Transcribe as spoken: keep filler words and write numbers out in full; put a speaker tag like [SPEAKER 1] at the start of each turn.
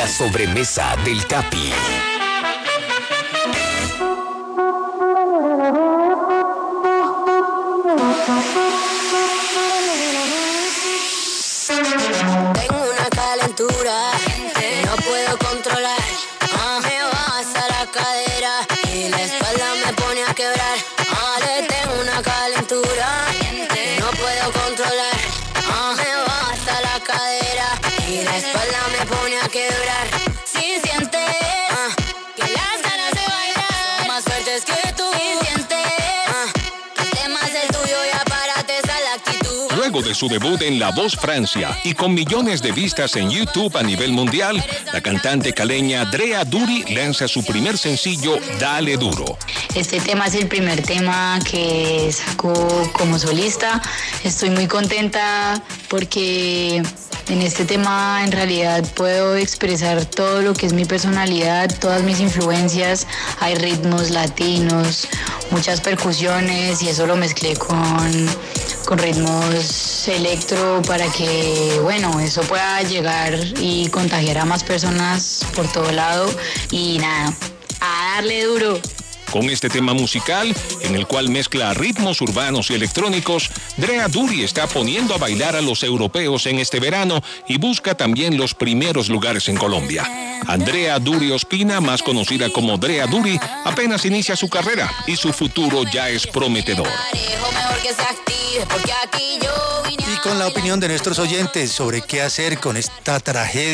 [SPEAKER 1] La sobremesa del Capi.
[SPEAKER 2] Tengo una calentura que no puedo controlar. Ah, me baja la cadera y la espalda me pone a quebrar. Ah, le tengo una calentura que no puedo controlar. Ah, me baja la cadera y la espalda me pone a quebrar. Si sientes ah, que las ganas de bailar son más fuertes que tú. Si sientes ah, que el tema es el tuyo, ya párate esa la actitud.
[SPEAKER 3] Luego de su debut en La Voz Francia y con millones de vistas en YouTube a nivel mundial, la cantante caleña Drea Duri lanza su primer sencillo, Dale Duro.
[SPEAKER 4] Este tema es el primer tema que sacó como solista. Estoy muy contenta porque en este tema en realidad puedo expresar todo lo que es mi personalidad, todas mis influencias. Hay ritmos latinos, muchas percusiones y eso lo mezclé con, con ritmos electro para que, bueno, eso pueda llegar y contagiar a más personas por todo lado. Y nada, a darle duro.
[SPEAKER 3] Con este tema musical, en el cual mezcla ritmos urbanos y electrónicos, Drea Duri está poniendo a bailar a los europeos en este verano y busca también los primeros lugares en Colombia. Andrea Duri Ospina, más conocida como Drea Duri, apenas inicia su carrera y su futuro ya es prometedor.
[SPEAKER 5] Y con la opinión de nuestros oyentes sobre qué hacer con esta tragedia